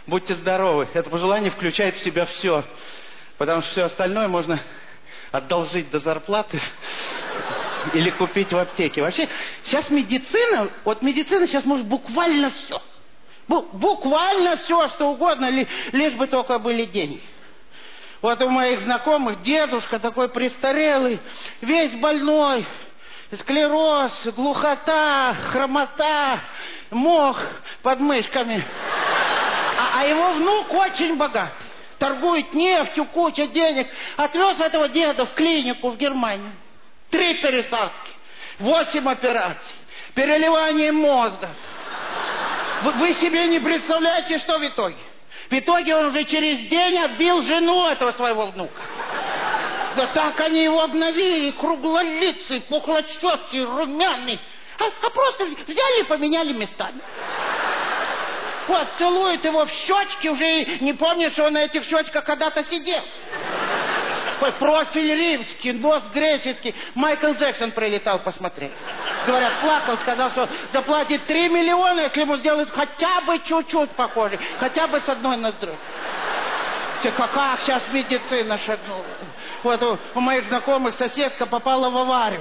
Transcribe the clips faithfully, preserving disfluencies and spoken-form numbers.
Будьте здоровы. Это пожелание включает в себя все. Потому что все остальное можно одолжить до зарплаты или купить в аптеке. Вообще, сейчас медицина, вот медицина сейчас может буквально все. Буквально все, что угодно, лишь бы только были деньги. Вот у моих знакомых дедушка такой престарелый, весь больной, склероз, глухота, хромота, мох под мышками. А, а его внук очень богатый, торгует нефтью, куча денег. Отвез этого деда в клинику в Германию. Три пересадки, восемь операций, переливание мозга. Вы, вы себе не представляете, что в итоге? В итоге он уже через день отбил жену этого своего внука. Да так они его обновили, круглолицый, пухлощёкий, румяный. А, а просто взяли и поменяли местами. Вот, целует его в щечки, уже не помнит, что он на этих щечках когда-то сидел. Профиль римский, нос греческий. Майкл Джексон прилетал посмотреть. Говорят, плакал, сказал, что заплатит три миллиона, если ему сделают хотя бы чуть-чуть похожий, хотя бы с одной ноздрой. Как, как сейчас медицина шагнула. Вот у, у моих знакомых соседка попала в аварию.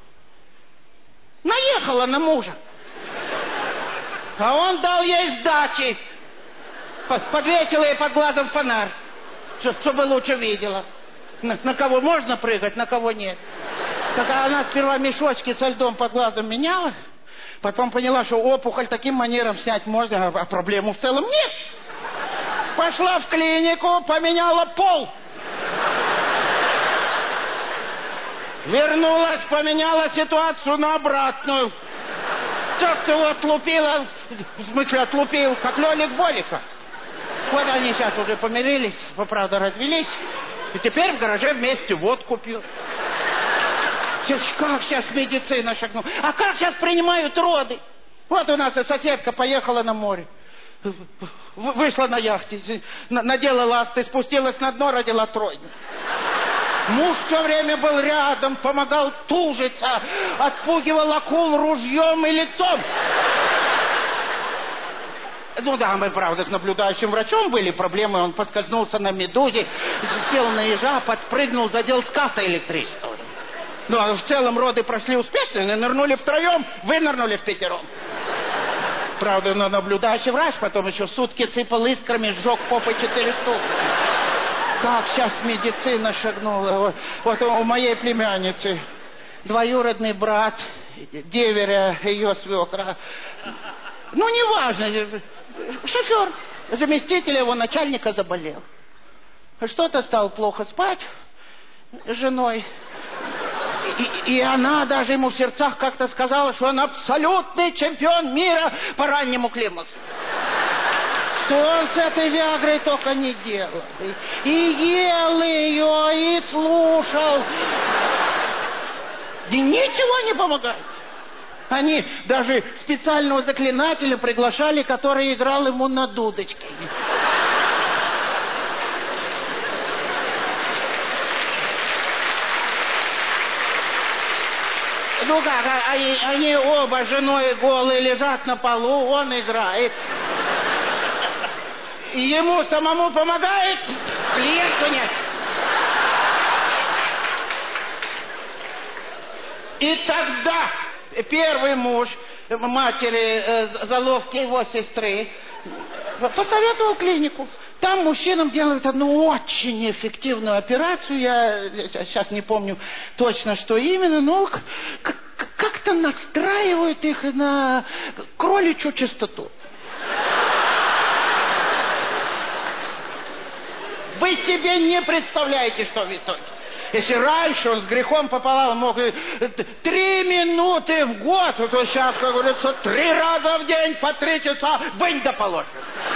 Наехала на мужа. А он дал ей сдачи. Подвесил ей под глазом фонарь, чтобы лучше видела. На, на кого можно прыгать, на кого нет. Так она сперва мешочки со льдом под глазом меняла, потом поняла, что опухоль таким манером снять можно, а проблему в целом нет. Пошла в клинику, поменяла пол. Вернулась, поменяла ситуацию на обратную. Так-то его отлупила, в смысле отлупил, как Лёлик Болика. Вот они сейчас уже помирились, правда развелись. И теперь в гараже вместе водку пьют. Как сейчас медицина шагнула? А как сейчас принимают роды? Вот у нас соседка поехала на море. Вышла на яхте, надела ласты, спустилась на дно, родила тройню. Муж все время был рядом, помогал тужиться, отпугивал акул ружьем и лицом. Ну да, мы, правда, с наблюдающим врачом были проблемы. Он поскользнулся на медузе, сел на ежа, подпрыгнул, задел ската электрического. Ну, а в целом роды прошли успешно, нырнули втроем, вынырнули впятером. Правда, но наблюдающий врач потом еще сутки сыпал искрами, сжег попы четыре штуки. Как сейчас медицина шагнула. Вот, вот у моей племянницы двоюродный брат, деверя ее свекра. Ну, неважно, шофер, заместитель его начальника заболел. Что-то стал плохо спать с женой. И, и она даже ему в сердцах как-то сказала, что он абсолютный чемпион мира по раннему климаксу. Что он с этой Виагрой только не делал. И, и ел ее, и слушал. И ничего не помогает. Они даже специального заклинателя приглашали, который играл ему на дудочке. Ну как, они, они оба с женой голые лежат на полу, он играет. И ему самому помогает, клиенту нет. И тогда первый муж матери э, заловки его сестры посоветовал клинику. Там мужчинам делают одну очень эффективную операцию. Я сейчас не помню точно, что именно, но как-то настраивают их на кроличью частоту. Вы себе не представляете, что в итоге. Если раньше он с грехом пополам мог три минуты в год, то сейчас, как говорится, три раза в день по три часа вынь да положь.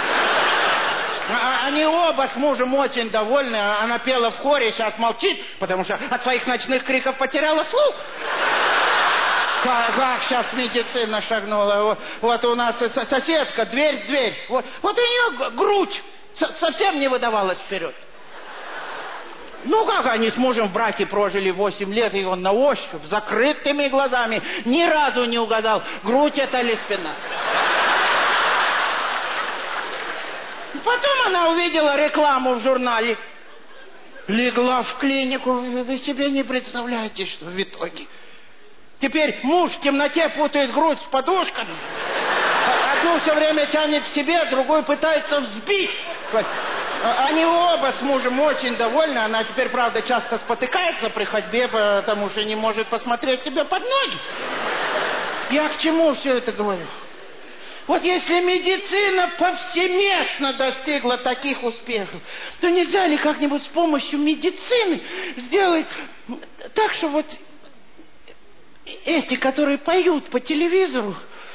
Они оба с мужем очень довольны. Она пела в хоре, сейчас молчит, потому что от своих ночных криков потеряла слух. Как, как сейчас медицина шагнула. Вот, вот у нас соседка, дверь в дверь. Вот, вот у нее грудь совсем не выдавалась вперед. Ну как они с мужем в браке прожили восемь лет, и он на ощупь, закрытыми глазами, ни разу не угадал, грудь это или спина. Потом она увидела рекламу в журнале. Легла в клинику. Вы себе не представляете, что в итоге. Теперь муж в темноте путает грудь с подушками. Одну все время тянет к себе, другую пытается взбить. Они оба с мужем очень довольны. Она теперь, правда, часто спотыкается при ходьбе, потому что не может посмотреть себе под ноги. Я к чему все это говорю? Вот если медицина повсеместно достигла таких успехов, то нельзя ли как-нибудь с помощью медицины сделать так, что вот эти, которые поют по телевизору,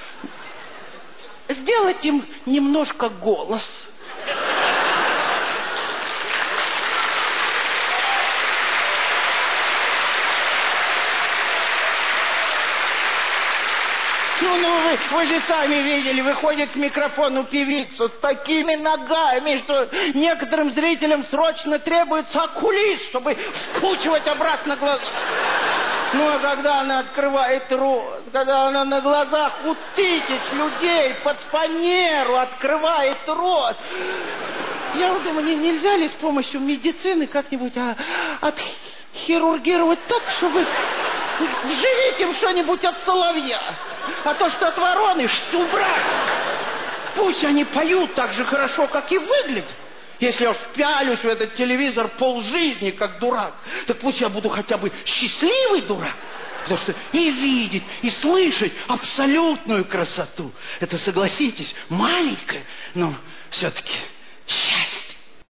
сделать им немножко голос. Ну, ну, вы, вы же сами видели, выходит к микрофону певица с такими ногами, что некоторым зрителям срочно требуется окулист, чтобы вкручивать обратно глаза. Ну, а когда она открывает рот, когда она на глазах у тысяч людей под фанеру открывает рот, я вот думаю, не, нельзя ли с помощью медицины как-нибудь а, отхирургировать так, чтобы вживить им что-нибудь от соловья, а то, что от вороны, что убрать. Пусть они поют так же хорошо, как и выглядят. Если я впялюсь в этот телевизор полжизни, как дурак, так пусть я буду хотя бы счастливый дурак. Потому что и видеть, и слышать абсолютную красоту. Это, согласитесь, маленькое, но все-таки счастье.